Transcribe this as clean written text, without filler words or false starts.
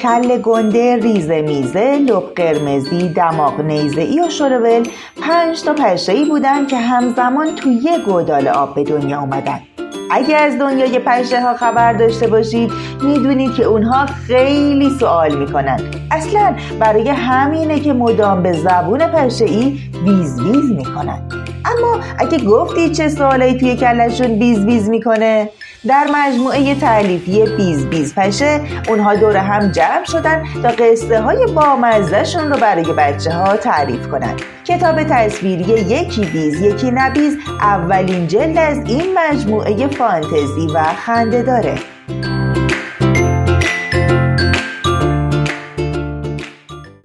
کله گنده، ریزه میزه، لب قرمزی، دماغ نیزه‌ای و شورول 5 تا پشه‌ای بودن که همزمان توی یک گودال آب به دنیا اومدن. اگه از دنیای پشه ها خبر داشته باشید میدونید که اونها خیلی سوال میکنن. اصلا برای همینه که مدام به زبون پشه‌ای بیز بیز میکنن. اما اگه گفتید چه سوالایی توی کلشون بیز بیز میکنه، در مجموعه تألیفی بیز بیز پشه اونها دور هم جمع شدن تا قصه های بامزه‌شون رو برای بچه ها تعریف کنن. کتاب تصویری یکی بیز یکی نبیز اولین جلد از این مجموعه فانتزی و خنده داره.